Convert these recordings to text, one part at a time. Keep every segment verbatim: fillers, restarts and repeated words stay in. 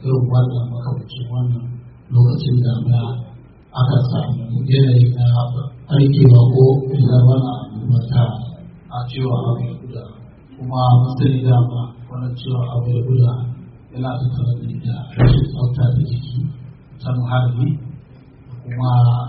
irin wannan makamacin wannan lokacin damuna aka samu yanayi na arkewa ko idan wani abu ta a cewa abu ya guda kuma masani dama wannan cewa abu ya guda yana tattara da rashin tsafta da jiki ta muhalli kuma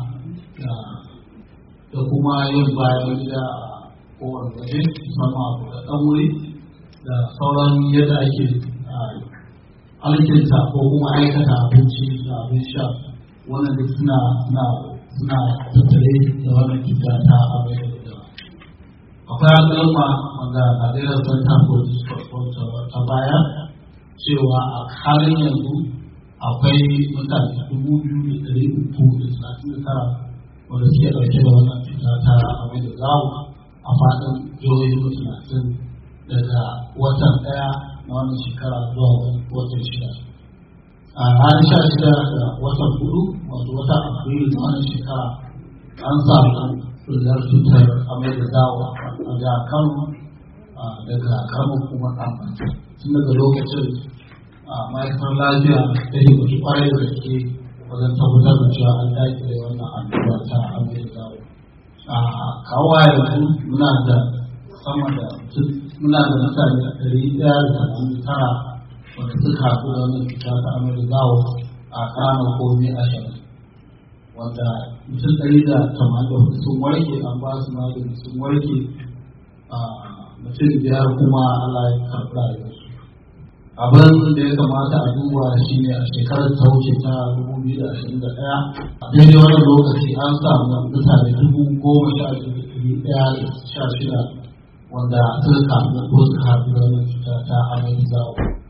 da kuma yin bayan gida a kowane waje musamman abu da ɗan wuri da sauran yadda ake alkinta ko kuma aikata abinci da abin sha wannan duk suna suna suna tattare da wannan cuta ta abin da akwai alƙalma wanda Najeriya Center for Disease ta baya cewa a halin yanzu akwai mutane dubu biyu da ɗari uku da talatin da tara wanda suke ɗauke da wannan cuta ta abin da zawo a faɗin jihohi talatin daga watan ɗaya na wannan shekara zuwa watan shida. A ranar sha shida da watan hudu wato watan Afrilu na wannan shekara an samu ɗullar cutar amai da zawo a jihar Kano daga karamar hukumar Ambata. Tun daga lokacin ma'aikatar lafiya ta yi mutu kwarai da gaske wajen tabbatar da cewa an daƙile wannan annoba ta amai da zawo. A kawo yanzu muna da sama da muna da mutane a ɗari ɗaya da talatin da tara wanda suka haɗu da wannan cuta ta amai da zawo a ƙananan komi ashirin wanda mutum ɗari da tamanin da hudu sun warke an ba su magani sun warke mutum biyar kuma Allah ya karɓi rayuwarsu. Abin da ya kamata a duba shi ne a shekarar ta wuce ta dubu biyu da ashirin da ɗaya a daidai wannan lokaci an samu mutane dubu goma sha biyu da ɗari ɗaya da sha shida wanda suka kamu ko suka haɗu da wannan cuta ta amai da zawo.